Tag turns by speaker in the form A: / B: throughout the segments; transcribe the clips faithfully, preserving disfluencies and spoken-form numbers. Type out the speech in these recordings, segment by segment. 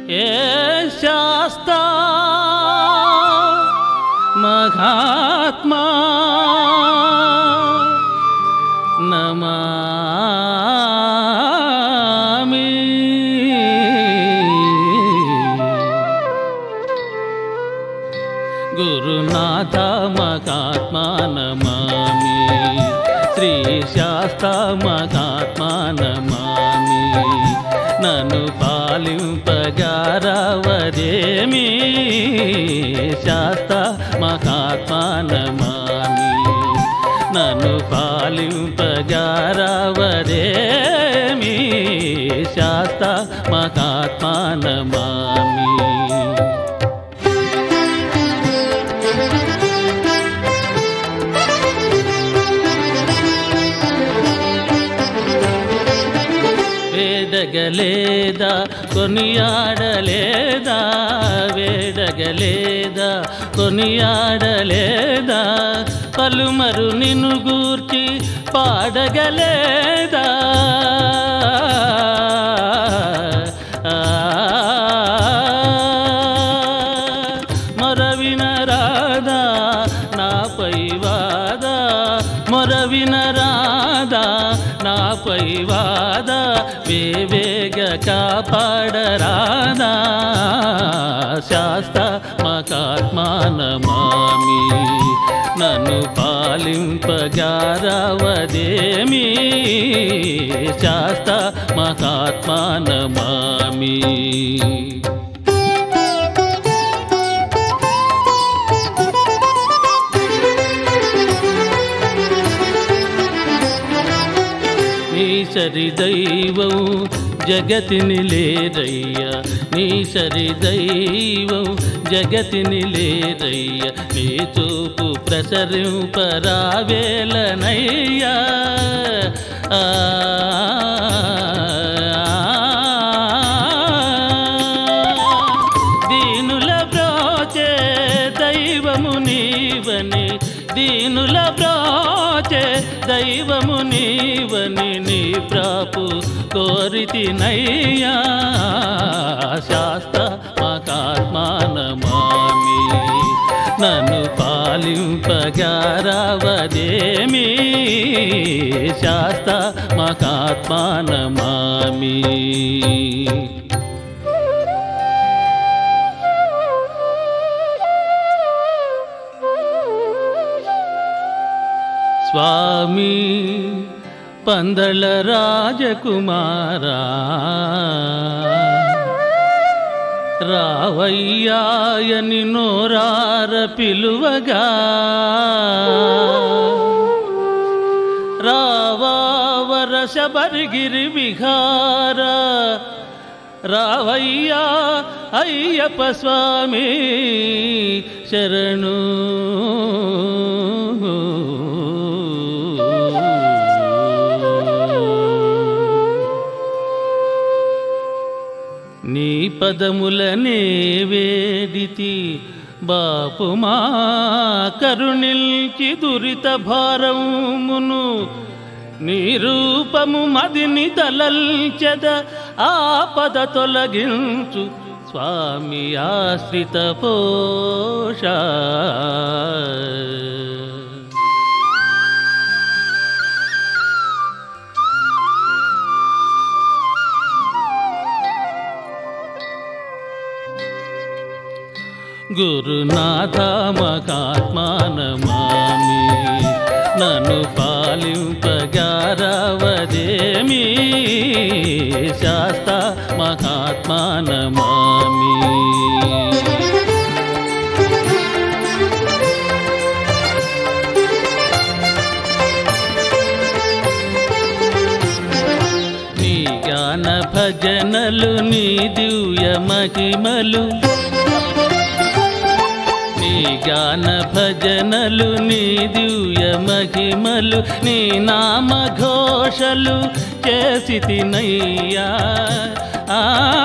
A: ఏ శాస్తా మహాత్మా నమామి. గురునాథ మహాత్మా నమామి, శ్రీ శాస్తా మహాత్మా నమామి. నన్ను పాలింపగారవదేమి శాస్తా మహాత్మా నమామి. నన్ను పాలింపగారవదేమి శాస్తా మహాత్మా నమామి. వేడగలేదా కొనియాడలేదా, వేడగలేదా కొనియాడలేదా, పలుమరు నిన్ను గూర్చి పాడగలేదా. మొరవినరాదా నాపై వాదా, మొరవినరాదా నాపై వాదా, వేవేగ కాపాడరాదా శాస్తా మహాత్మా నమామి. నన్ను పాలింపగారవదేమి శాస్తా మహాత్మా నమామి. నీ సరి దైవం జగతిని లేరయ్యా, నీ సరి దైవం జగతిని లేరయ్యా, నీ చూపు ప్రసరింపరావేలనయ్యా. ఆ దీనుల బ్రోచే దైవము నీవని, దీనుల బ్రోచే దైవము నీవని, నీ ప్రాపు కోరితినయ్యా శాస్తా మహాత్మా నమామి. నన్ను పాలింపగారవదేమి శాస్తా మహాత్మా నమామి. స్వామి పందళ రాజకుమారా, రావయ్యాయని నోరార పిలువగా, రావావర శబరిగిరి విహార, రావయ్యా అయ్యప్ప స్వామి శరణు. నీ పదములనే వేడితి బాపుమా, కరుణిల్చి దురిత భారమును, నీ రూపము మదిని తలల్చెద ఆపద తొలగించు స్వామి ఆశ్రిత పోష. గురునాథ మహాత్మా నమామి. నన్ను పాలింపగారవదేమి శాస్తా మహాత్మా నమామి. నీ గాన భజనలు నీ దివ్య మహిమలు, నీ గాన భజనలు నీ దివ్య మహిమలు, నీ నామ ఘోషలు చేసి తినయ్యా. ఆ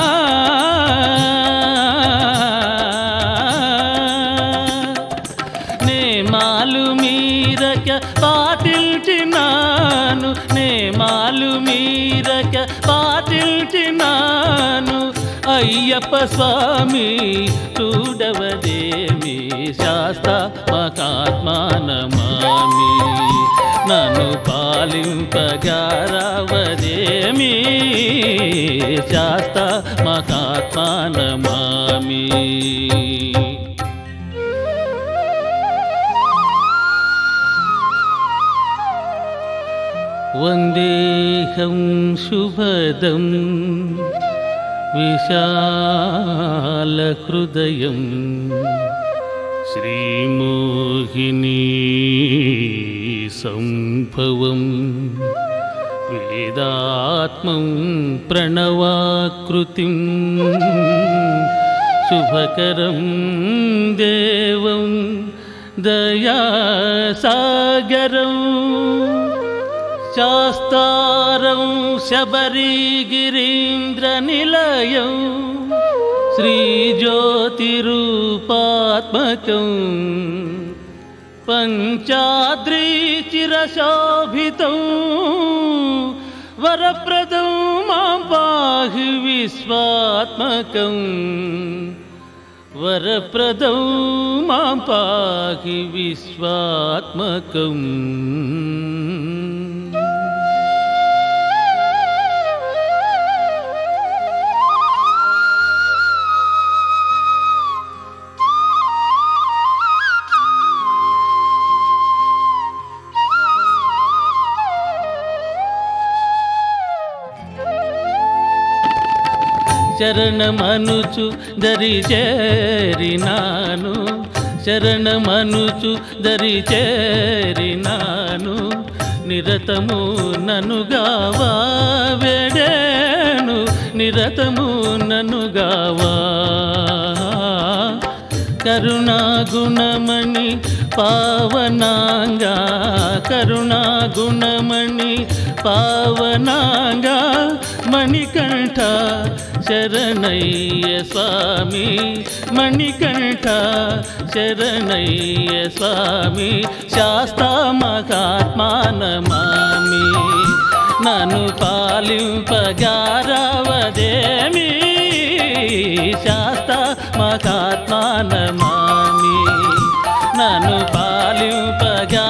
A: నేమాలు మీరక పాటిల్చినాను, నేమాలు మీరక పాటిల్చినాను, అయ్యప్ప స్వామి చూడవదేమి శాస్త మహాత్మానమామి నన్ను పాలింపగారవదేమి శాస్త మహాత్మానమామి వందేహం శుభదం విశాలహృదయం శ్రీమోహినీ సంభవం వేదాత్మం ప్రణవాకృతిం శుభకరం దేవం దయాసాగరం శాస్తారం శబరిగిరీంద్రనిలయం శ్రీజ్యోతిరూపాత్మకం పంచాద్రీచిరశోభితం వరప్రదం మాం పాహి విశ్వాత్మకం వరప్రదం మాం పాహి విశ్వాత్మకం శరణమనుచు దరి చేరినాను శరణమనుచు దరి చేరినాను నిరతము ననుగావా వేడేను నిరతము ననుగావా కరుణాగుణమణి పావనాంగా కరుణాగుణమణి పావనాంగా మణికంఠ శరణయ్య స్వామి మణికంఠ శరణయ్య స్వామి శాస్తా మహాత్మానమామి నన్ను పాలింపగారవదేమి శాస్తా మహాత్మానమామి నన్ను పాలింపగా